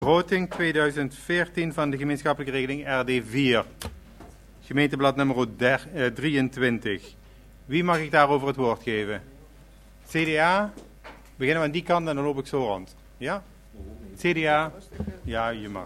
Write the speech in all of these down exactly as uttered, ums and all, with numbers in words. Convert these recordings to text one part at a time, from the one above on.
Begroting tweeduizend veertien van de gemeenschappelijke regeling R D vier. Gemeenteblad nummer drieëntwintig. Wie mag ik daarover het woord geven? C D A? Beginnen we aan die kant en dan loop ik zo rond. Ja? C D A? Ja, je mag.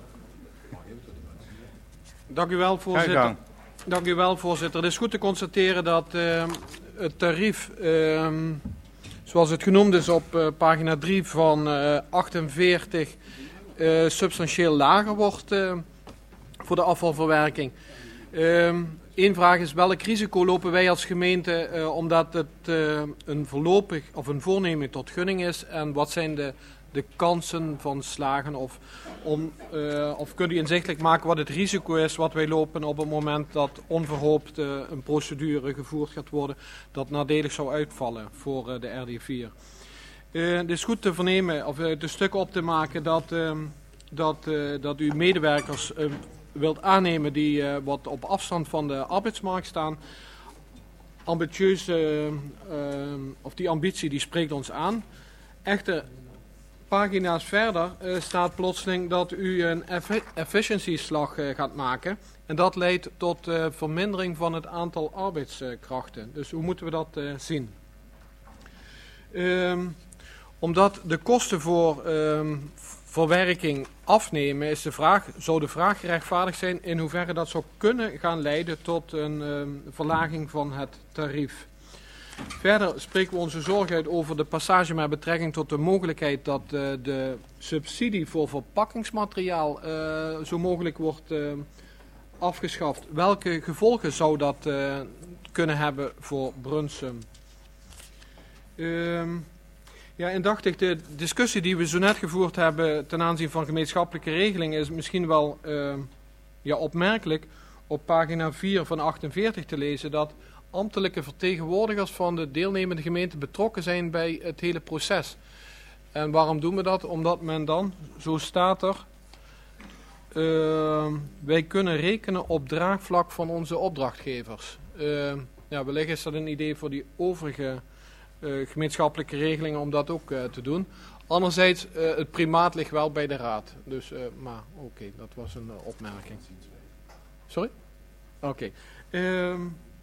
Dank u wel, voorzitter. Dank u wel, voorzitter. Het is goed te constateren dat uh, het tarief, uh, zoals het genoemd is op uh, pagina drie van uh, achtenveertig, uh, substantieel lager wordt uh, voor de afvalverwerking. Eén uh, vraag is: welk risico lopen wij als gemeente uh, omdat het uh, een voorlopig of een voornemen tot gunning is, en wat zijn de de kansen van slagen, of, om, uh, of kunt u inzichtelijk maken wat het risico is wat wij lopen op het moment dat onverhoopt uh, een procedure gevoerd gaat worden dat nadelig zou uitvallen voor uh, de R D vier. Uh, het is goed te vernemen, of uh, de stukken op te maken dat, uh, dat, uh, dat u medewerkers uh, wilt aannemen die uh, wat op afstand van de arbeidsmarkt staan. Ambitieus, uh, uh, of die ambitie die spreekt ons aan. Echter, pagina's verder uh, staat plotseling dat u een efficiëntieslag uh, gaat maken. En dat leidt tot uh, vermindering van het aantal arbeidskrachten. Dus hoe moeten we dat uh, zien? Um, omdat de kosten voor um, verwerking afnemen, is de vraag, zou de vraag gerechtvaardigd zijn in hoeverre dat zou kunnen gaan leiden tot een um, verlaging van het tarief. Verder spreken we onze zorg uit over de passage met betrekking tot de mogelijkheid dat uh, de subsidie voor verpakkingsmateriaal uh, zo mogelijk wordt uh, afgeschaft. Welke gevolgen zou dat uh, kunnen hebben voor Brunsum? Uh, ja, indachtig de discussie die we zo net gevoerd hebben ten aanzien van gemeenschappelijke regelingen is misschien wel uh, ja, opmerkelijk op pagina vier van achtenveertig te lezen dat ambtelijke vertegenwoordigers van de deelnemende gemeente betrokken zijn bij het hele proces. En waarom doen we dat? Omdat men dan, zo staat er, uh, wij kunnen rekenen op draagvlak van onze opdrachtgevers. Uh, ja, wellicht is dat een idee voor die overige uh, gemeenschappelijke regelingen om dat ook uh, te doen. Anderzijds, uh, het primaat ligt wel bij de raad. Dus, uh, maar oké, okay, dat was een uh, opmerking. Sorry? Oké. Okay. Uh,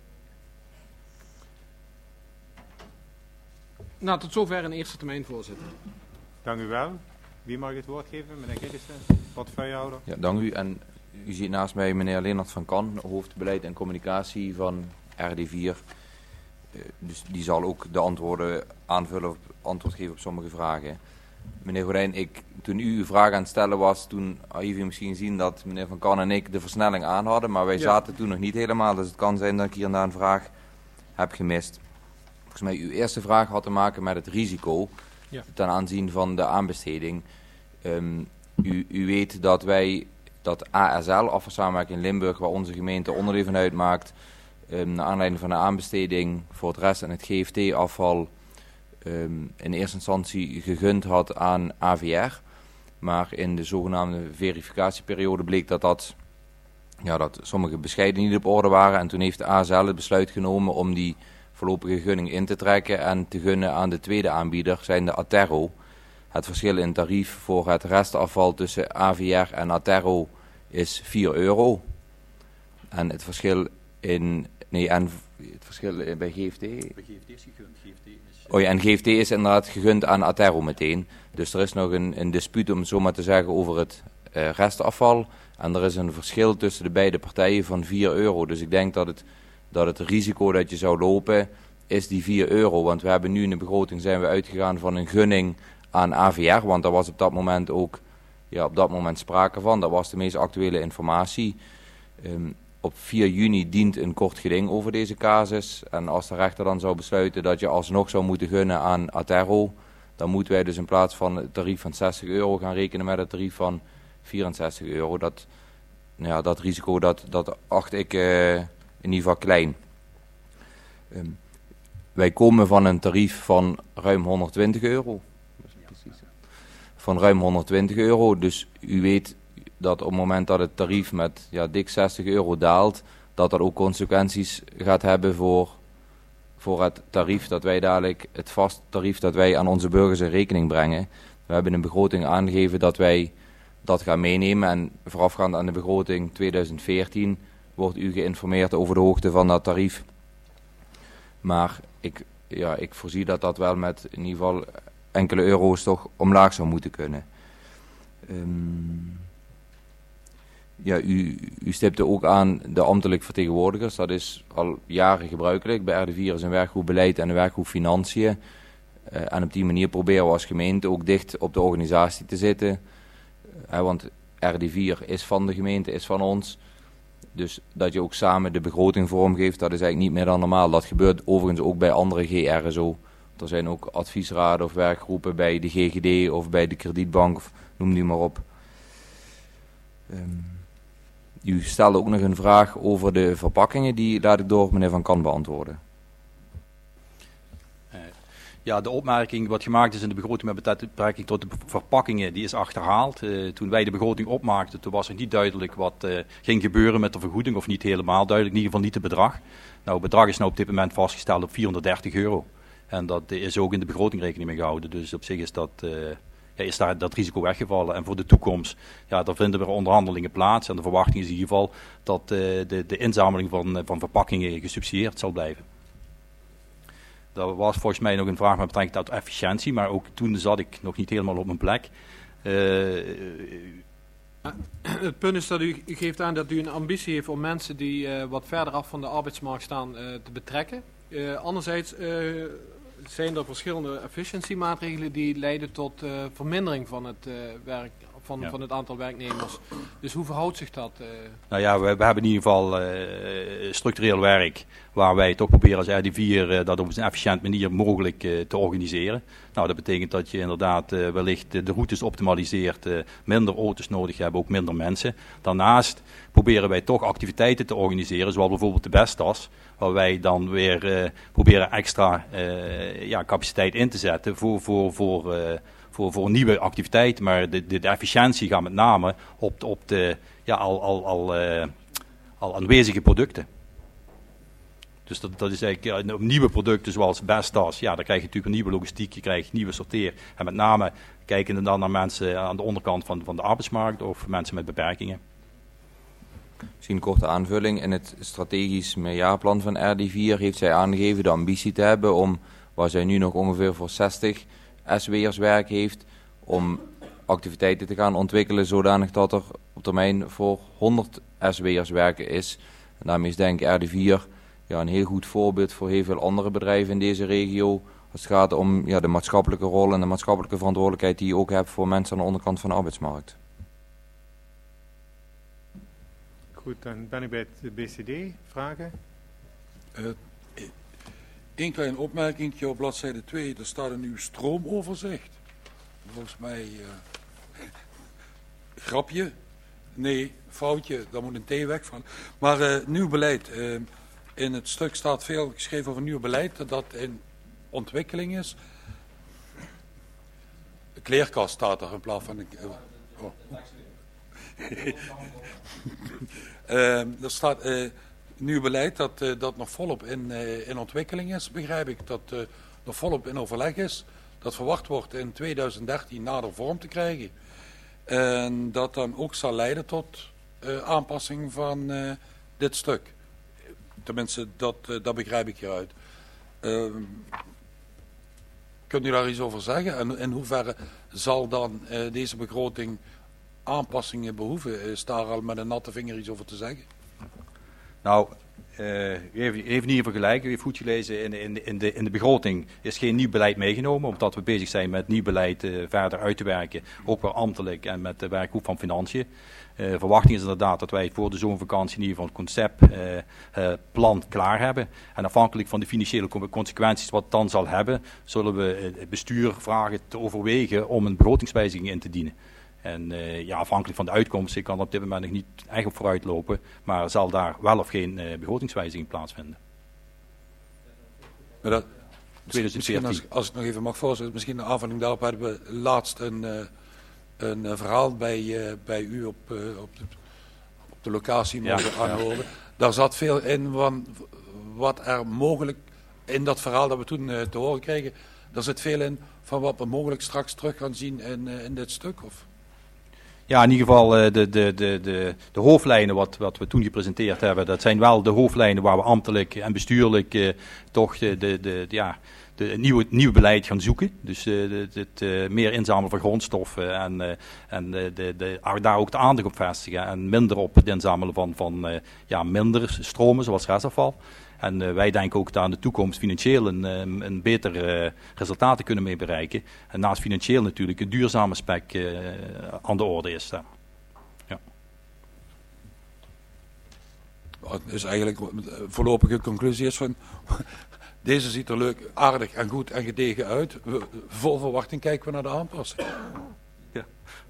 Nou, tot zover in eerste termijn, voorzitter. Dank u wel. Wie mag het woord geven? Meneer Gillissen, portefeuillehouder. Ja, dank u. En u ziet naast mij meneer Leonard van Kan, hoofdbeleid en communicatie van R D vier. Uh, dus die zal ook de antwoorden aanvullen of antwoord geven op sommige vragen. Meneer Gordijn, ik, toen u uw vraag aan het stellen was, toen heeft u misschien zien dat meneer Van Kan en ik de versnelling aan hadden, maar wij ja. zaten toen nog niet helemaal. Dus het kan zijn dat ik hier en daar een vraag heb gemist. Volgens mij, uw eerste vraag had te maken met het risico ja. ten aanzien van de aanbesteding. Um, u, u weet dat wij, dat A S L, afvalsamenwerking in Limburg, waar onze gemeente onderdeel van uitmaakt, um, naar aanleiding van de aanbesteding voor het rest- en het G F T-afval um, in eerste instantie gegund had aan A V R. Maar in de zogenaamde verificatieperiode bleek dat, dat, ja, dat sommige bescheiden niet op orde waren. En toen heeft de A S L het besluit genomen om die voorlopige gunning in te trekken en te gunnen aan de tweede aanbieder, zijn de Aterro. Het verschil in tarief voor het restafval tussen A V R en Aterro is vier euro. En het verschil in nee en het verschil bij G F T. Bij G F T is gegund. G F T is... Oh ja, en G F T is inderdaad gegund aan Aterro meteen. Dus er is nog een, een dispuut, om het zo maar te zeggen, over het uh, restafval. En er is een verschil tussen de beide partijen van vier euro. Dus ik denk dat het dat het risico dat je zou lopen is die vier euro. Want we hebben nu in de begroting zijn we uitgegaan van een gunning aan A V R. Want daar was op dat moment ook ja, op dat moment sprake van. Dat was de meest actuele informatie. Um, op vier juni dient een kort geding over deze casus. En als de rechter dan zou besluiten dat je alsnog zou moeten gunnen aan Aterro, dan moeten wij dus in plaats van het tarief van zestig euro gaan rekenen met het tarief van vierenzestig euro. Dat, ja, dat risico dat, dat acht ik Uh, in ieder geval klein. Um, wij komen van een tarief van ruim honderdtwintig euro. Van ruim honderdtwintig euro. Dus u weet dat op het moment dat het tarief met ja, dik zestig euro daalt, dat dat ook consequenties gaat hebben voor, voor het tarief dat wij dadelijk, het vast tarief dat wij aan onze burgers in rekening brengen. We hebben in de begroting aangegeven dat wij dat gaan meenemen. En voorafgaand aan de begroting tweeduizend veertien wordt u geïnformeerd over de hoogte van dat tarief. Maar ik, ja, ik voorzie dat dat wel met in ieder geval enkele euro's toch omlaag zou moeten kunnen. Um, ja, u, u stipte ook aan de ambtelijk vertegenwoordigers. Dat is al jaren gebruikelijk. Bij R D vier is een werkgroep beleid en een werkgroep financiën. Uh, en op die manier proberen we als gemeente ook dicht op de organisatie te zitten. Uh, want R D vier is van de gemeente, is van ons. Dus dat je ook samen de begroting vormgeeft, dat is eigenlijk niet meer dan normaal. Dat gebeurt overigens ook bij andere G R'en zo. Er zijn ook adviesraden of werkgroepen bij de G G D of bij de kredietbank, of noem die maar op. Um, u stelde ook nog een vraag over de verpakkingen, die laat ik door meneer Van Kan beantwoorden. Ja, de opmerking wat gemaakt is in de begroting met betrekking tot de verpakkingen, die is achterhaald. Uh, toen wij de begroting opmaakten, toen was het niet duidelijk wat uh, ging gebeuren met de vergoeding, of niet helemaal duidelijk, in ieder geval niet het bedrag. Nou, het bedrag is nou op dit moment vastgesteld op vierhonderddertig euro. En dat is ook in de begroting rekening mee gehouden. Dus op zich is, dat, uh, ja, is daar dat risico weggevallen. En voor de toekomst, ja, daar vinden er onderhandelingen plaats. En de verwachting is in ieder geval dat uh, de, de inzameling van, van verpakkingen gesubsidieerd zal blijven. Dat was volgens mij nog een vraag met betrekking tot efficiëntie, maar ook toen zat ik nog niet helemaal op mijn plek. Uh, Het punt is dat u, u geeft aan dat u een ambitie heeft om mensen die uh, wat verder af van de arbeidsmarkt staan uh, te betrekken. Uh, anderzijds uh, zijn er verschillende efficiëntiemaatregelen die leiden tot uh, vermindering van het, uh, werk, van, ja. van het aantal werknemers. Dus hoe verhoudt zich dat? Uh? Nou ja, we, we hebben in ieder geval uh, structureel werk waar wij toch proberen als R D vier uh, dat op een efficiënt manier mogelijk uh, te organiseren. Nou, dat betekent dat je inderdaad uh, wellicht de routes optimaliseert, uh, minder auto's nodig hebben, ook minder mensen. Daarnaast proberen wij toch activiteiten te organiseren, zoals bijvoorbeeld de Bestas, waar wij dan weer uh, proberen extra uh, ja, capaciteit in te zetten voor, voor, voor, uh, voor, voor nieuwe activiteiten. Maar de, de, de efficiëntie gaat met name op, op de ja, al, al, al, uh, al aanwezige producten. Dus dat, dat is eigenlijk ja, nieuwe producten zoals Bestas. Ja, dan krijg je natuurlijk een nieuwe logistiek, je krijgt nieuwe sorteer. En met name kijken we dan naar mensen aan de onderkant van, van de arbeidsmarkt of mensen met beperkingen. Misschien een korte aanvulling. In het strategisch meerjaarplan van R D vier heeft zij aangegeven de ambitie te hebben om, waar zij nu nog ongeveer voor zestig S W'ers werk heeft, om activiteiten te gaan ontwikkelen zodanig dat er op termijn voor honderd S W'ers werken is. En daarmee is denk ik R D vier ja, een heel goed voorbeeld voor heel veel andere bedrijven in deze regio. Als het gaat om ja, de maatschappelijke rol en de maatschappelijke verantwoordelijkheid die je ook hebt voor mensen aan de onderkant van de arbeidsmarkt. Goed, dan ben ik bij het B C D. Vragen? Eén uh, klein opmerkingje op bladzijde twee. Er staat een uw stroomoverzicht. Volgens mij uh, grapje. Nee, foutje. Daar moet een T weg van. Maar uh, nieuw beleid. Uh, in het stuk staat veel geschreven over nieuw beleid. Dat dat in ontwikkeling is. De kleerkast staat er in plaats van... Uh, oh. uh, er staat uh, nieuw beleid dat, uh, dat nog volop in, uh, in ontwikkeling is, begrijp ik. Dat uh, nog volop in overleg is. Dat verwacht wordt in tweeduizend dertien nader vorm te krijgen. En dat dan ook zal leiden tot uh, aanpassing van uh, dit stuk. Tenminste, dat, uh, dat begrijp ik hieruit. Uh, kunt u daar iets over zeggen? En in hoeverre zal dan uh, deze begroting aanpassingen behoeven? Is daar al met een natte vinger iets over te zeggen? Nou, uh, u heeft, u heeft in ieder geval gelijk. U heeft goed gelezen, in, in, in, de, in de begroting is geen nieuw beleid meegenomen, omdat we bezig zijn met nieuw beleid uh, verder uit te werken, ook wel ambtelijk en met de werkgroep van Financiën. Uh, verwachting is inderdaad dat wij voor de zomervakantie in ieder geval het conceptplan uh, uh, klaar hebben. En afhankelijk van de financiële consequenties wat het dan zal hebben, zullen we het bestuur vragen te overwegen om een begrotingswijziging in te dienen. En uh, ja, afhankelijk van de uitkomst, ik kan er op dit moment nog niet echt op vooruit lopen, maar zal daar wel of geen uh, begrotingswijziging plaatsvinden. Maar dat, misschien als, als ik nog even mag voorstellen, misschien een aanvulling daarop hebben we laatst een... Uh, een uh, verhaal bij, uh, bij u op, uh, op, de, op de locatie mogen ja, aanhoren. Ja. Daar zat veel in van wat er mogelijk, in dat verhaal dat we toen uh, te horen kregen, daar zit veel in van wat we mogelijk straks terug gaan zien in, uh, in dit stuk? Of? Ja, in ieder geval uh, de, de, de, de, de hoofdlijnen wat, wat we toen gepresenteerd hebben, dat zijn wel de hoofdlijnen waar we ambtelijk en bestuurlijk uh, toch de, de, de, de, ja, de nieuwe, nieuwe beleid gaan zoeken. Dus uh, het uh, meer inzamelen van grondstoffen en, uh, en uh, de, de, daar ook de aandacht op vestigen en minder op het inzamelen van, van uh, ja, minder stromen zoals restafval. En uh, wij denken ook daar in de toekomst financieel een, een, een beter uh, resultaten kunnen mee bereiken. En naast financieel natuurlijk een duurzaam aspect uh, aan de orde is daar. Ja. Dus eigenlijk de voorlopige conclusie is van... Deze ziet er leuk, aardig en goed en gedegen uit. We, vol verwachting kijken we naar de aanpassing. Ja.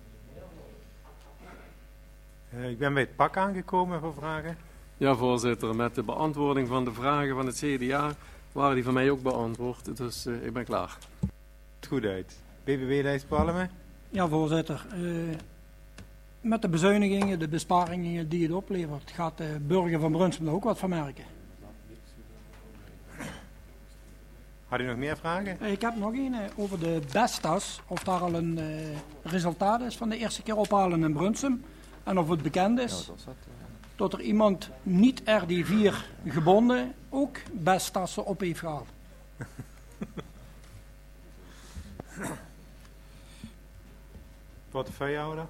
Uh, ik ben bij het pak aangekomen voor vragen. Ja, voorzitter. Met de beantwoording van de vragen van het C D A waren die van mij ook beantwoord. Dus uh, ik ben klaar. Goed uit. B B W-lijst Palme. Ja, voorzitter. Uh, met de bezuinigingen, de besparingen die het oplevert, gaat de burger van Brunsum er ook wat van merken. Had u nog meer vragen? Ik heb nog een over de Bestas. Of daar al een uh, resultaat is van de eerste keer ophalen in Brunsum. En of het bekend is dat er iemand niet R D vier gebonden ook Bestassen op heeft gehaald. Portefeuillehouder?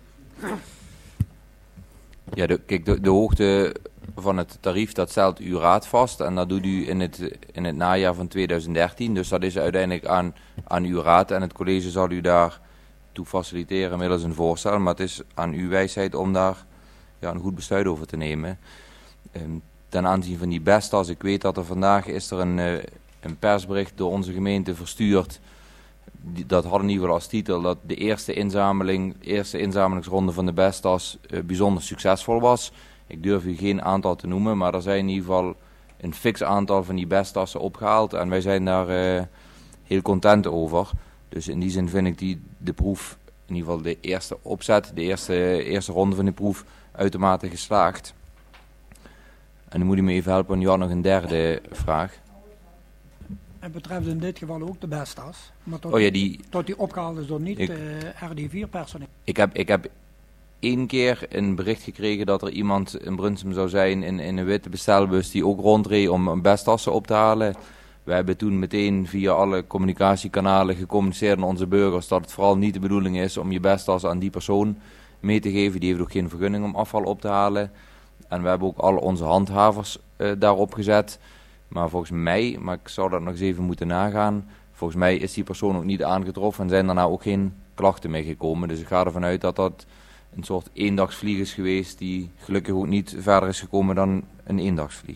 Ja, de, kijk, de, de hoogte van het tarief, dat stelt uw raad vast. En dat doet u in het, in het najaar van tweeduizend dertien. Dus dat is uiteindelijk aan, aan uw raad. En het college zal u daar toe faciliteren middels een voorstel. Maar het is aan uw wijsheid om daar ja, een goed besluit over te nemen. Um, ten aanzien van die Bestas, ik weet dat er vandaag is er een, uh, een persbericht door onze gemeente verstuurd. Die, dat had in ieder geval als titel dat de eerste inzameling, eerste inzamelingsronde van de Bestas uh, bijzonder succesvol was. Ik durf u geen aantal te noemen, maar er zijn in ieder geval een fix aantal van die Bestassen opgehaald. En wij zijn daar uh, heel content over. Dus in die zin vind ik die, de proef, in ieder geval de eerste opzet, de eerste, eerste ronde van de proef, uitermate geslaagd. En dan moet u me even helpen, nu had nog een derde vraag. Het betreft in dit geval ook de Bestas. Maar tot, oh ja, die, tot die opgehaald is door niet ik, uh, R D vier personeel. Ik heb, ik heb één keer een bericht gekregen dat er iemand in Brunsum zou zijn in, in een witte bestelbus die ook rondreed om een Bestassen op te halen. We hebben toen meteen via alle communicatiekanalen gecommuniceerd aan onze burgers dat het vooral niet de bedoeling is om je Bestas aan die persoon mee te geven. Die heeft ook geen vergunning om afval op te halen. En we hebben ook al onze handhavers uh, daarop gezet. Maar volgens mij, maar ik zou dat nog eens even moeten nagaan, volgens mij is die persoon ook niet aangetroffen en zijn daarna ook geen klachten mee gekomen. Dus ik ga ervan uit dat dat een soort eendagsvlieg is geweest die gelukkig ook niet verder is gekomen dan een eendagsvlieg.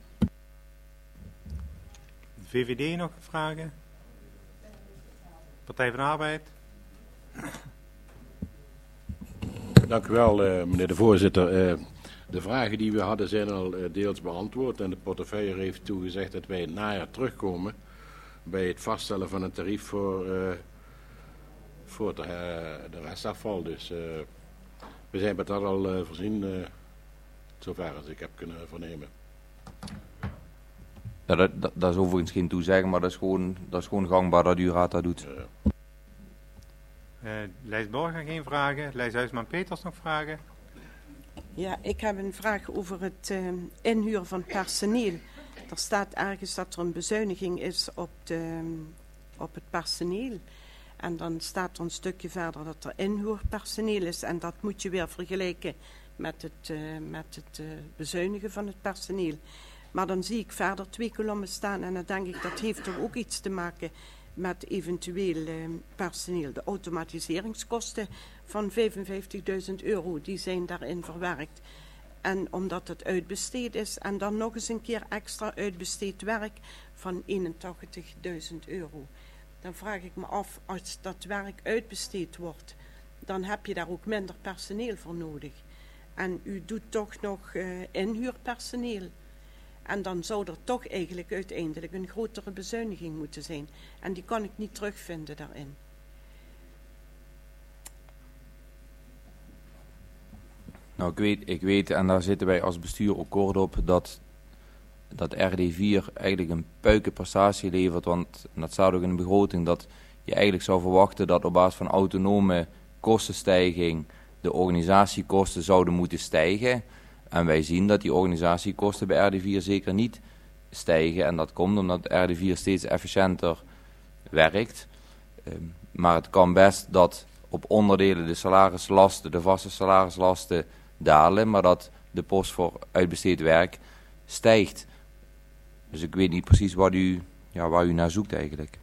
V V D nog vragen? Partij van de Arbeid? Dank u wel, uh, meneer de voorzitter. Uh, de vragen die we hadden zijn al uh, deels beantwoord en de portefeuille heeft toegezegd dat wij in het najaar terugkomen bij het vaststellen van een tarief voor, uh, voor de, uh, de restafval. Dus uh, we zijn met dat al uh, voorzien, uh, zover als ik heb kunnen vernemen. Ja, dat, dat, dat is overigens geen toezeggen, maar dat is gewoon, dat is gewoon gangbaar dat uw raad dat doet. Uh, uh, Lijs Borger geen vragen. Lijs Huisman-Peters nog vragen? Ja, ik heb een vraag over het uh, inhuren van personeel. Er staat ergens dat er een bezuiniging is op, de, op het personeel. En dan staat er een stukje verder dat er inhuurpersoneel is. En dat moet je weer vergelijken met het, uh, met het uh, bezuinigen van het personeel. Maar dan zie ik verder twee kolommen staan en dan denk ik dat heeft toch ook iets te maken met eventueel uh, personeel. De automatiseringskosten van vijfenvijftigduizend euro, die zijn daarin verwerkt. En omdat het uitbesteed is en dan nog eens een keer extra uitbesteed werk van eenentachtigduizend euro. Dan vraag ik me af, als dat werk uitbesteed wordt, dan heb je daar ook minder personeel voor nodig. En u doet toch nog uh, inhuurpersoneel. En dan zou er toch eigenlijk uiteindelijk een grotere bezuiniging moeten zijn. En die kan ik niet terugvinden daarin. Nou, ik weet, ik weet, en daar zitten wij als bestuur ook kort op, dat, dat R D vier eigenlijk een puikenprestatie levert. Want dat staat ook in de begroting, dat je eigenlijk zou verwachten dat op basis van autonome kostenstijging de organisatiekosten zouden moeten stijgen. En wij zien dat die organisatiekosten bij R D vier zeker niet stijgen. En dat komt omdat R D vier steeds efficiënter werkt. Um, maar het kan best dat op onderdelen de salarislasten, de vaste salarislasten dalen, maar dat de post voor uitbesteed werk stijgt. Dus ik weet niet precies wat u, ja, waar u naar zoekt eigenlijk.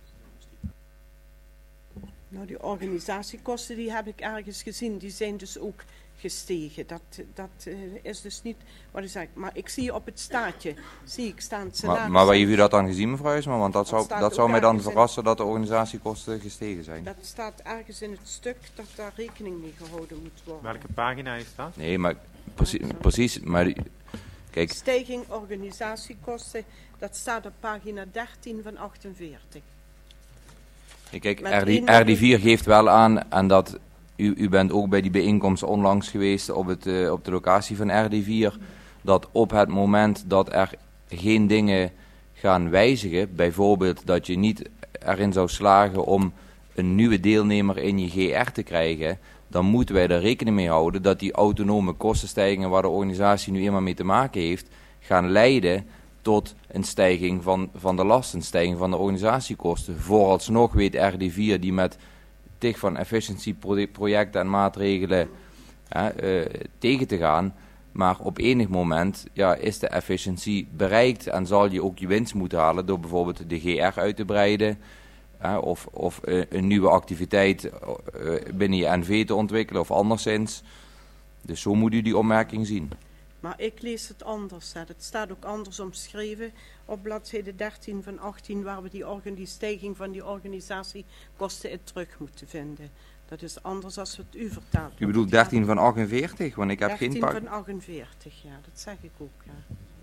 Nou, die organisatiekosten die heb ik ergens gezien, die zijn dus ook gestegen. Dat, dat uh, is dus niet wat u zegt. Maar ik zie op het staatje, zie ik staan salaris. Maar, maar waar heeft u dat dan gezien, mevrouw Huisma? Want dat zou, dat dat zou mij dan verrassen in, dat de organisatiekosten gestegen zijn. Dat staat ergens in het stuk dat daar rekening mee gehouden moet worden. Welke pagina is dat? Nee, maar precies, precies maar die, kijk. Stijging organisatiekosten, dat staat op pagina dertien van achtenveertig. Kijk, R D vier geeft wel aan, en dat u, u bent ook bij die bijeenkomst onlangs geweest op, het, uh, op de locatie van R D vier, dat op het moment dat er geen dingen gaan wijzigen, bijvoorbeeld dat je niet erin zou slagen om een nieuwe deelnemer in je G R te krijgen, dan moeten wij er rekening mee houden dat die autonome kostenstijgingen waar de organisatie nu eenmaal mee te maken heeft, gaan leiden tot een stijging van, van de lasten, een stijging van de organisatiekosten. Vooralsnog weet R D vier die met tig van efficiency projecten en maatregelen hè, uh, tegen te gaan, maar op enig moment ja, is de efficiency bereikt en zal je ook je winst moeten halen door bijvoorbeeld de G R uit te breiden hè, of, of uh, een nieuwe activiteit uh, binnen je N V te ontwikkelen of anderszins. Dus zo moet u die opmerking zien. Maar ik lees het anders. Hè. Het staat ook anders omschreven op bladzijde dertien van achttien, waar we die, die stijging van die organisatiekosten in terug moeten vinden. Dat is anders als het u vertaalt. U bedoelt dertien van achtenveertig? Want ik heb geen dertien pak. van achtenveertig, ja, dat zeg ik ook. Ja.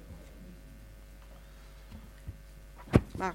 Maar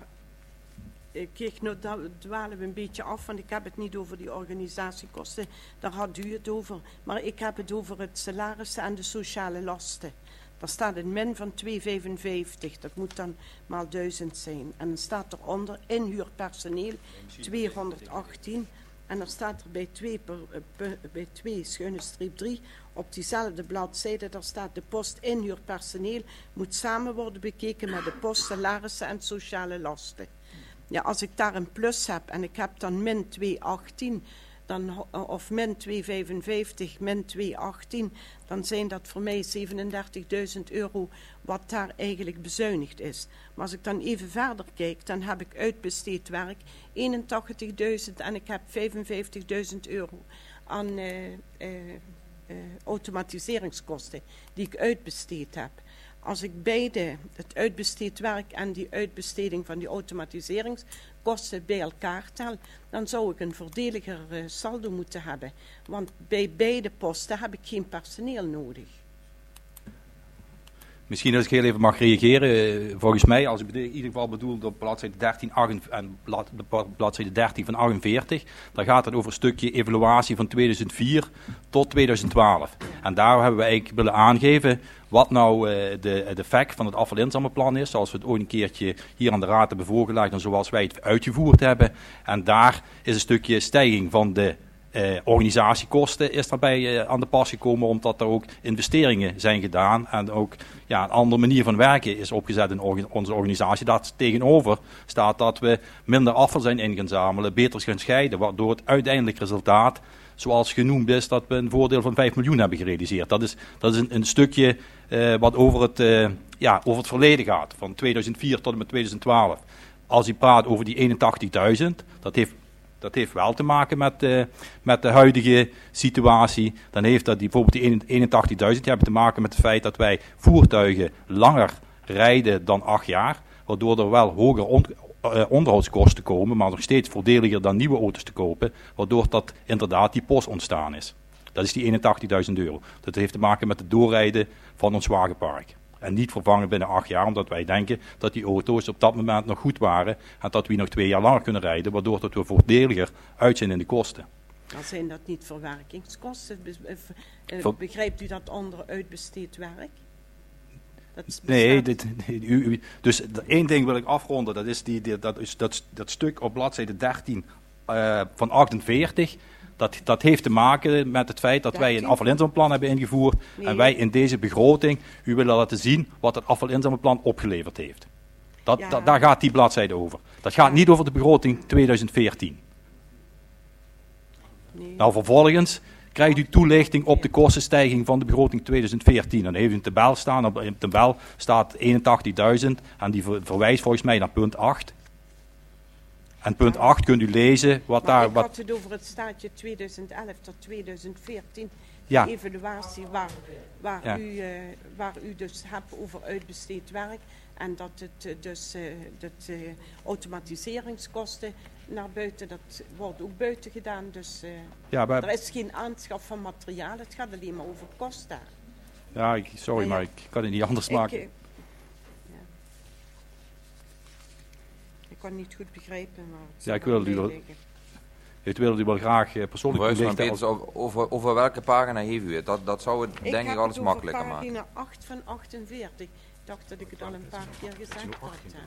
kijk, nou dwalen we een beetje af, want ik heb het niet over die organisatiekosten, daar had u het over. Maar ik heb het over het salaris en de sociale lasten. Daar staat een min van twee komma vijfenvijftig, dat moet dan maal duizend zijn. En dan staat eronder inhuurpersoneel tweehonderdachttien. En dan staat er bij twee, per, per, bij twee schuine streep drie, op diezelfde bladzijde, daar staat de post inhuurpersoneel moet samen worden bekeken met de post salarissen en sociale lasten. Ja, als ik daar een plus heb en ik heb dan min twee komma achttien, dan, of min twee komma vijfenvijftig, min twee komma achttien, dan zijn dat voor mij zevenendertigduizend euro wat daar eigenlijk bezuinigd is. Maar als ik dan even verder kijk, dan heb ik uitbesteed werk eenentachtigduizend en ik heb vijfenvijftigduizend euro aan uh, uh, uh, automatiseringskosten die ik uitbesteed heb. Als ik beide, het uitbesteed werk en die uitbesteding van die automatiseringskosten bij elkaar tel, dan zou ik een voordeliger uh, saldo moeten hebben. Want bij beide posten heb ik geen personeel nodig. Misschien als ik heel even mag reageren, volgens mij, als ik in ieder geval bedoel op bladzijde dertien en bladzijde dertien van achtenveertig, dan gaat het over een stukje evaluatie van tweeduizend vier tot tweeduizend twaalf. En daar hebben we eigenlijk willen aangeven wat nou uh, de, de fact van het afvalinzamelplan is, zoals we het ooit een keertje hier aan de raad hebben voorgelegd en zoals wij het uitgevoerd hebben. En daar is een stukje stijging van de Uh, organisatiekosten is daarbij uh, aan de pas gekomen, omdat er ook investeringen zijn gedaan en ook ja, een andere manier van werken is opgezet in orga- onze organisatie. Daar tegenover staat dat we minder afval zijn in gaan zamelen, beter gaan scheiden, waardoor het uiteindelijk resultaat, zoals genoemd is, dat we een voordeel van vijf miljoen hebben gerealiseerd. Dat is, dat is een, een stukje uh, wat over het, uh, ja, over het verleden gaat, van tweeduizend vier tot en met tweeduizend twaalf. Als u praat over die eenentachtigduizend, dat heeft Dat heeft wel te maken met, uh, met de huidige situatie. Dan heeft dat die, bijvoorbeeld die eenentachtigduizend die hebben te maken met het feit dat wij voertuigen langer rijden dan acht jaar. Waardoor er wel hogere on, uh, onderhoudskosten komen, maar nog steeds voordeliger dan nieuwe auto's te kopen. Waardoor dat inderdaad die post ontstaan is. Dat is die eenentachtigduizend euro. Dat heeft te maken met het doorrijden van ons wagenpark. En niet vervangen binnen acht jaar, omdat wij denken dat die auto's op dat moment nog goed waren. En dat we nog twee jaar langer kunnen rijden, waardoor dat we voordeliger uit zijn in de kosten. Dan zijn dat niet verwerkingskosten? Be- uh, Ver- begrijpt u dat onder uitbesteed werk? Dat is nee, dit, u, u, dus één ding wil ik afronden. Dat is, die, die, dat, is dat, dat stuk op bladzijde dertien uh, van achtenveertig. Dat, dat heeft te maken met het feit dat wij een afvalinzamelplan hebben ingevoerd. Nee. En wij in deze begroting u willen laten zien wat het afvalinzamelplan opgeleverd heeft. Dat, Ja. da, daar gaat die bladzijde over. Dat gaat niet over de begroting tweeduizend veertien. Nee. Nou, vervolgens krijgt u toelichting op de kostenstijging van de begroting tweeduizend veertien. Dan heeft u een tabel staan. Op de tabel staat eenentachtigduizend en die ver- verwijst volgens mij naar punt acht. En punt acht kunt u lezen wat Maar daar... ik Wat, had het over het staatje tweeduizend elf tot tweeduizend veertien. Ja. De evaluatie waar, waar, Ja. u, uh, waar u dus hebt over uitbesteed werk. En dat het uh, dus uh, dat, uh, automatiseringskosten naar buiten, dat wordt ook buiten gedaan. Dus uh, ja, maar, er is geen aanschaf van materiaal, het gaat alleen maar over kosten. ja, ik, sorry, Ja, maar ja. ik kan het niet anders Ik, maken. uh, ja. ik kan niet goed begrijpen, maar het Ja, ik zal wil u wel wel- meeliggen. Het wilde u wel graag eh, persoonlijk Mevrouw van toelichten. Peters, over, over, over welke pagina heeft u het? Dat, dat zou het denk ik heb alles het makkelijker over maken. pagina acht van achtenveertig. Ik dacht dat ik het al een paar keer gezegd had. hè.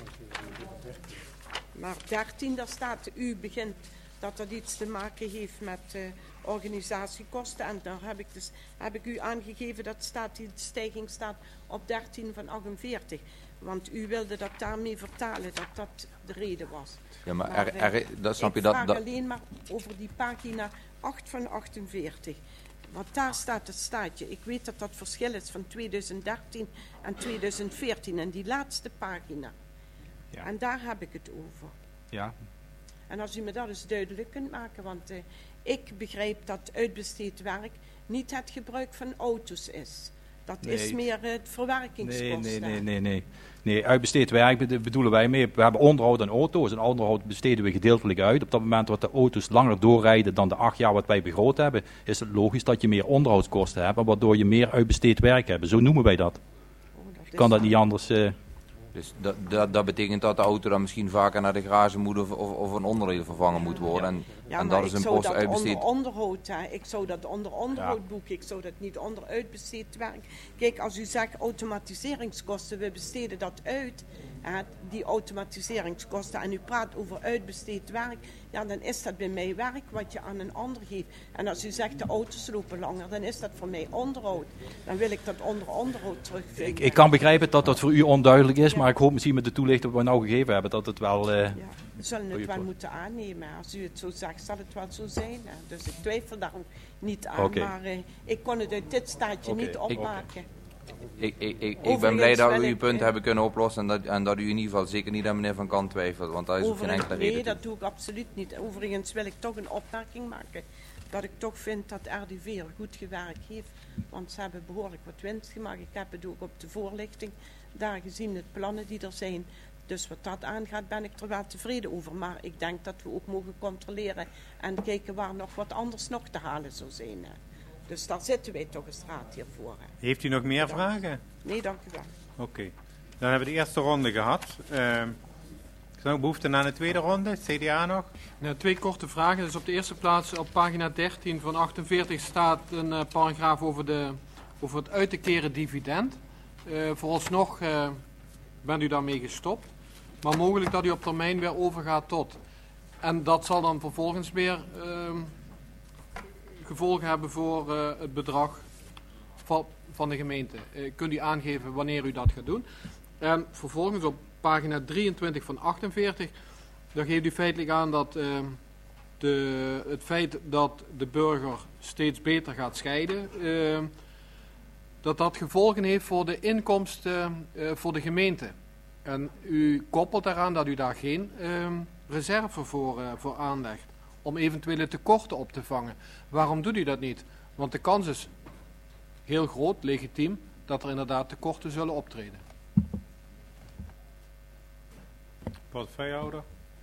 Maar dertien, daar staat, u begint dat dat iets te maken heeft met eh, organisatiekosten. En daar heb ik, dus, heb ik u aangegeven dat staat, die stijging staat op dertien van achtenveertig. Want u wilde dat daarmee vertalen, dat dat de reden was. Ja, maar Maar, er, eh, er, dat snap ik je dat... vraag dat alleen maar over die pagina acht van achtenveertig. Want daar staat het staatje. Ik weet dat dat verschil is van tweeduizend dertien en tweeduizend veertien. En die laatste pagina. Ja. En daar heb ik het over. Ja, En als u me dat eens duidelijk kunt maken. Want eh, ik begrijp dat uitbesteed werk niet het gebruik van auto's is. Dat Nee. is meer eh, het nee, verwerkingskosten. nee, nee, nee, nee. Nee, uitbesteed werk bede- bedoelen wij mee. We hebben onderhoud aan auto's. En onderhoud besteden we gedeeltelijk uit. Op dat moment wat de auto's langer doorrijden dan de acht jaar wat wij begroot hebben, is het logisch dat je meer onderhoudskosten hebt, waardoor je meer uitbesteed werk hebt. Zo noemen wij dat. Oh, dat Ik kan is dat dan- niet anders... eh, Dus dat, dat, dat betekent dat de auto dan misschien vaker naar de garage moet of, of, of een onderdeel vervangen moet worden. En, Ja, en maar dat is ik een zou post dat uitbesteed. onder onderhoud, hè. Ik zou dat onder onderhoud boeken. Ik zou dat niet onder uitbesteed werk. Kijk, als u zegt automatiseringskosten, we besteden dat uit, hè, die automatiseringskosten, en u praat over uitbesteed werk, ja, dan is dat bij mij werk wat je aan een ander geeft. En als u zegt de auto's lopen langer, dan is dat voor mij onderhoud. Dan wil ik dat onder onderhoud terugvinden. ik, ik kan begrijpen dat dat voor u onduidelijk is, maar ik hoop misschien met de toelichting die we nou gegeven hebben, dat het wel... eh, Ja, we zullen het Goeie wel voor. moeten aannemen. Als u het zo zegt, zal het wel zo zijn. Hè. Dus ik twijfel daar ook niet aan. Oké. Maar eh, ik kon het uit dit staatje Oké, niet ik- opmaken. Ik, ik, ik, ik ben Overigens blij dat wil we uw ik, punt eh, hebben kunnen oplossen en dat, en dat u in ieder geval zeker niet aan meneer Van Kant twijfelt, want daar is ook geen Overigens, enkele nee, reden toe. dat doe ik absoluut niet. Overigens wil ik toch een opmerking maken. Dat ik toch vind dat R D V er goed gewerkt heeft. Want ze hebben behoorlijk wat winst gemaakt. Ik heb het ook op de voorlichting daar gezien, het plannen die er zijn. Dus wat dat aangaat ben ik er wel tevreden over. Maar ik denk dat we ook mogen controleren en kijken waar nog wat anders nog te halen zou zijn. Hè. Dus daar zitten wij toch eens raad hiervoor. Hè. Heeft u nog meer Bedankt. vragen? Nee, dank u wel. Oké. Dan hebben we de eerste ronde gehad. Uh, is er nog behoefte aan de tweede ronde? C D A nog? Nou, twee korte vragen. Dus op de eerste plaats op pagina dertien van achtenveertig staat een uh, paragraaf over, de, over het uit te keren dividend. Uh, vooralsnog uh, bent u daarmee gestopt. Maar mogelijk dat u op termijn weer overgaat tot. En dat zal dan vervolgens weer uh, gevolgen hebben voor uh, het bedrag van, van de gemeente. Uh, kunt u aangeven wanneer u dat gaat doen. En vervolgens op pagina drieëntwintig van achtenveertig... daar geeft u feitelijk aan dat uh, de, het feit dat de burger steeds beter gaat scheiden... Uh, dat dat gevolgen heeft voor de inkomsten uh, voor de gemeente. En u koppelt daaraan dat u daar geen uh, reserve voor, uh, voor aanlegt... om eventuele tekorten op te vangen. Waarom doet u dat niet? Want de kans is heel groot, legitiem... dat er inderdaad tekorten zullen optreden. Portefeuillehouder?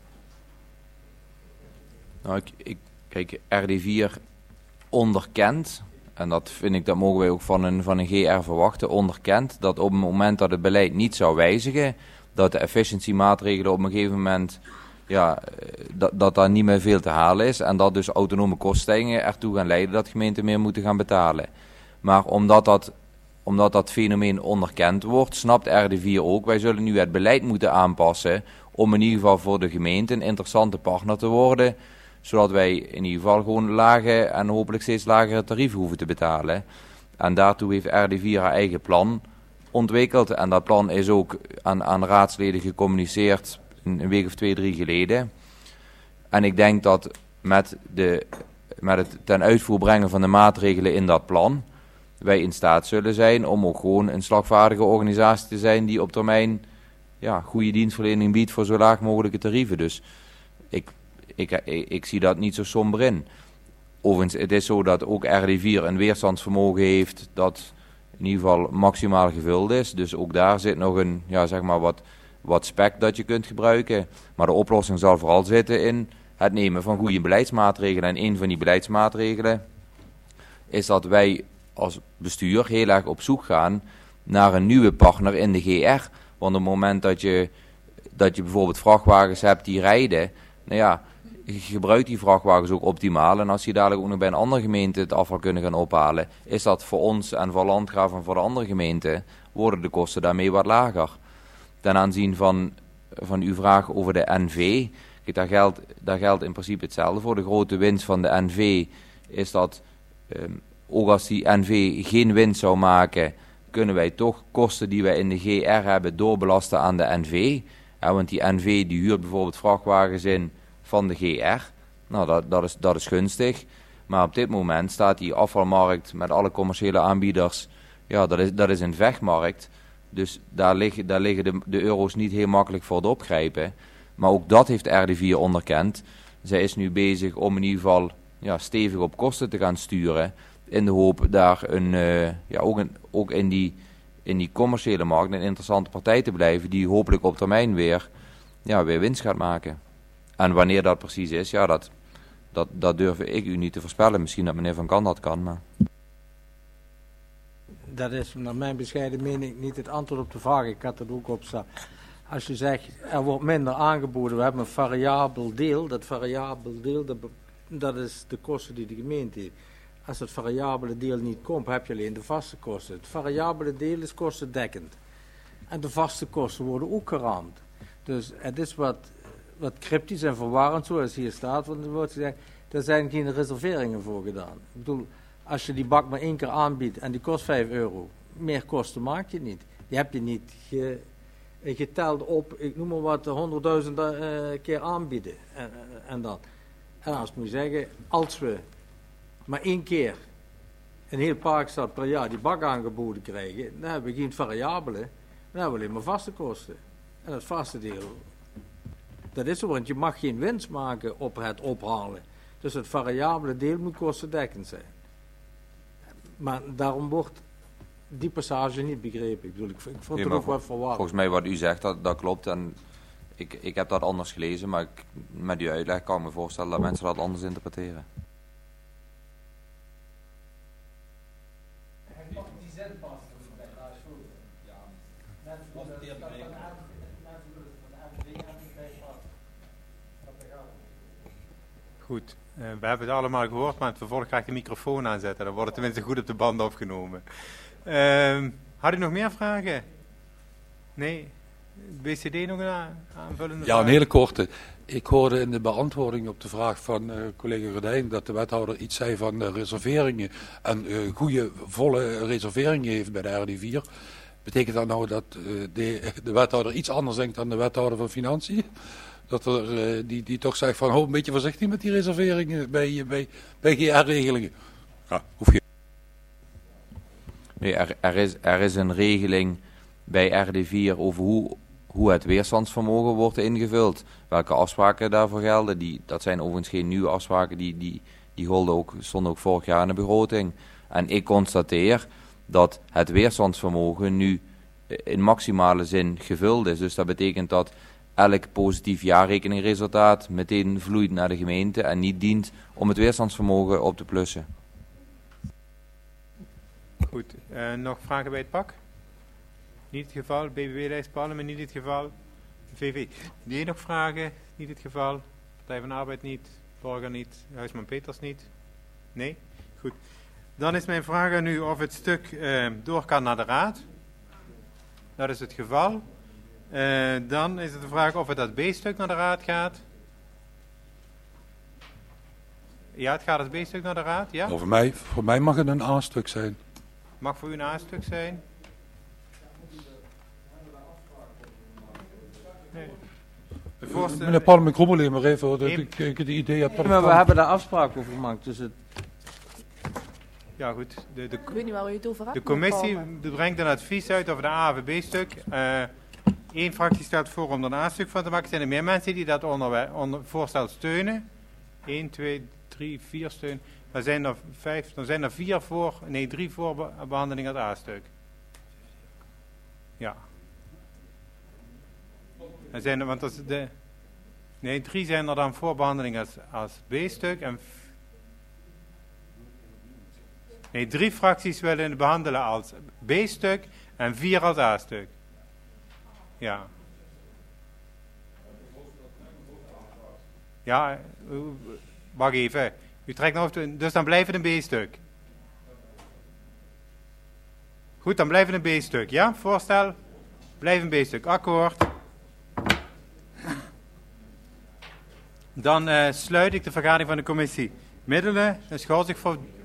Nou, ik, ik, kijk, R D vier onderkent, en dat vind ik, dat mogen wij ook van een, van een G R verwachten, onderkent dat op het moment dat het beleid niet zou wijzigen, dat de efficiëntiemaatregelen op een gegeven moment, ja, dat, dat daar niet meer veel te halen is en dat dus autonome koststijgingen ertoe gaan leiden dat gemeenten meer moeten gaan betalen. Maar omdat dat, omdat dat fenomeen onderkend wordt, snapt R D vier ook, wij zullen nu het beleid moeten aanpassen om in ieder geval voor de gemeente een interessante partner te worden, zodat wij in ieder geval gewoon lage en hopelijk steeds lagere tarieven hoeven te betalen. En daartoe heeft R D vier haar eigen plan ontwikkeld. En dat plan is ook aan, aan raadsleden gecommuniceerd een, een week of twee, drie geleden. En ik denk dat met, de, met het ten uitvoer brengen van de maatregelen in dat plan wij in staat zullen zijn om ook gewoon een slagvaardige organisatie te zijn die op termijn ja, goede dienstverlening biedt voor zo laag mogelijke tarieven. Dus ik, ik, ik, ik zie dat niet zo somber in. Overigens, het is zo dat ook R D vier een weerstandsvermogen heeft dat in ieder geval maximaal gevuld is. Dus ook daar zit nog een, ja, zeg maar wat, wat spek dat je kunt gebruiken. Maar de oplossing zal vooral zitten in het nemen van goede beleidsmaatregelen. En een van die beleidsmaatregelen is dat wij als bestuur heel erg op zoek gaan naar een nieuwe partner in de G R. Want op het moment dat je, dat je bijvoorbeeld vrachtwagens hebt die rijden, nou ja, gebruik die vrachtwagens ook optimaal. En als die dadelijk ook nog bij een andere gemeente het afval kunnen gaan ophalen, is dat voor ons en voor Landgraaf en voor de andere gemeenten, worden de kosten daarmee wat lager. Ten aanzien van, van uw vraag over de N V, kijk, daar, geldt, daar geldt in principe hetzelfde voor. De grote winst van de N V is dat, um, ook als die N V geen winst zou maken, kunnen wij toch kosten die wij in de G R hebben doorbelasten aan de N V. Ja, want die N V die huurt bijvoorbeeld vrachtwagens in van de G R. Nou, dat, dat, is, dat is gunstig. Maar op dit moment staat die afvalmarkt met alle commerciële aanbieders, ja, dat is, dat is een vechtmarkt. Dus daar liggen, daar liggen de, de euro's niet heel makkelijk voor het opgrijpen. Maar ook dat heeft R D vier onderkend. Zij is nu bezig om in ieder geval ja, stevig op kosten te gaan sturen. In de hoop daar een, uh, ja, ook, een, ook in, die, in die commerciële markt een interessante partij te blijven. Die hopelijk op termijn weer, ja, weer winst gaat maken. En wanneer dat precies is, ja, dat, dat, dat durf ik u niet te voorspellen. Misschien dat meneer Van Kan dat kan, maar... Dat is naar mijn bescheiden mening niet het antwoord op de vraag. Ik had het ook op staan. Als je zegt, er wordt minder aangeboden, we hebben een variabel deel. Dat variabel deel, dat, dat is de kosten die de gemeente heeft. Als het variabele deel niet komt, heb je alleen de vaste kosten. Het variabele deel is kostendekkend. En de vaste kosten worden ook geraamd. Dus het is wat, wat cryptisch en verwarrend, zoals hier staat. Want er wordt gezegd, er zijn geen reserveringen voor gedaan. Ik bedoel, als je die bak maar één keer aanbiedt en die kost vijf euro, meer kosten maak je niet. Die heb je niet ge, geteld op, ik noem maar wat, honderdduizend uh, keer aanbieden. En, en dat. En als ik moet zeggen, als we maar één keer een heel Parkstad per jaar die bak aangeboden krijgen, dan hebben we geen variabele, dan hebben we alleen maar vaste kosten. En het vaste deel, dat is zo, want je mag geen winst maken op het ophalen. Dus het variabele deel moet kostendekkend zijn. Maar daarom wordt die passage niet begrepen. Ik bedoel, ik, ik vond nee, het ook vol, wat verwarrend. Volgens mij wat u zegt, dat, dat klopt. En ik, ik heb dat anders gelezen, maar ik, met uw uitleg kan ik me voorstellen dat mensen dat anders interpreteren. Goed, uh, we hebben het allemaal gehoord, maar het vervolg ga ik de microfoon aanzetten. Dan wordt het tenminste goed op de band opgenomen. Uh, had u nog meer vragen? Nee? B C D nog een aanvullende Ja, vraag? een hele korte. Ik hoorde in de beantwoording op de vraag van uh, collega Gordijn dat de wethouder iets zei van uh, reserveringen en uh, goede, volle reserveringen heeft bij de R D vier. Betekent dat nou dat uh, de, de wethouder iets anders denkt dan de wethouder van Financiën? Dat er, uh, die, die toch zegt van, oh, een beetje voorzichtig met die reserveringen bij, bij, bij G R-regelingen. Ja, hoef je. Nee, er, er, is, er is een regeling bij R D vier over hoe, hoe het weerstandsvermogen wordt ingevuld. Welke afspraken daarvoor gelden. Die, dat zijn overigens geen nieuwe afspraken, die, die, die golden ook, stonden ook vorig jaar in de begroting. En ik constateer dat het weerstandsvermogen nu in maximale zin gevuld is. Dus dat betekent dat elk positief jaarrekeningresultaat meteen vloeit naar de gemeente en niet dient om het weerstandsvermogen op te plussen. Goed, uh, nog vragen bij het pak? Niet het geval. B B W-lijst Parlement, niet het geval. V V. Nee, nog vragen? Niet het geval. Partij van de Arbeid niet. Borger niet. Huisman Peters niet. Nee? Goed. Dan is mijn vraag aan u of het stuk uh, door kan naar de Raad. Dat is het geval. Uh, dan is het de vraag of het dat B-stuk naar de Raad gaat. ja, het gaat als B-stuk naar de raad, ja? Nou, voor, mij, voor mij mag het een A-stuk zijn. Mag voor u een A-stuk zijn? Nee. De voorstel- Meneer Palm, ik rommel alleen maar even, dat Eén- ik, ik het idee heb dat Maar het we kan. hebben daar afspraak over gemaakt. Dus het, Ja, goed. De, de, Ik weet niet waar u het over hebt. de commissie meneer brengt een advies uit over de A of B-stuk. Eén fractie stelt voor om er een A-stuk van te maken. Zijn er meer mensen die dat onder, onder voorstel steunen? Eén, twee, drie, vier steunen. Dan zijn er vijf, dan zijn er vier voor, nee, drie voor be- behandeling als A-stuk. Ja. Dan zijn er, want dat is de, nee, drie zijn er dan voor behandeling als, als B-stuk en v- nee, drie fracties willen het behandelen als B-stuk en vier als A-stuk. Ja. Ja, uh, wacht even. U trekt nog, dus dan blijft het een B-stuk. Goed, dan blijft het een B-stuk. Ja, voorstel? Blijft een B-stuk. Akkoord. Dan uh, sluit ik de vergadering van de commissie Middelen en schors ik voor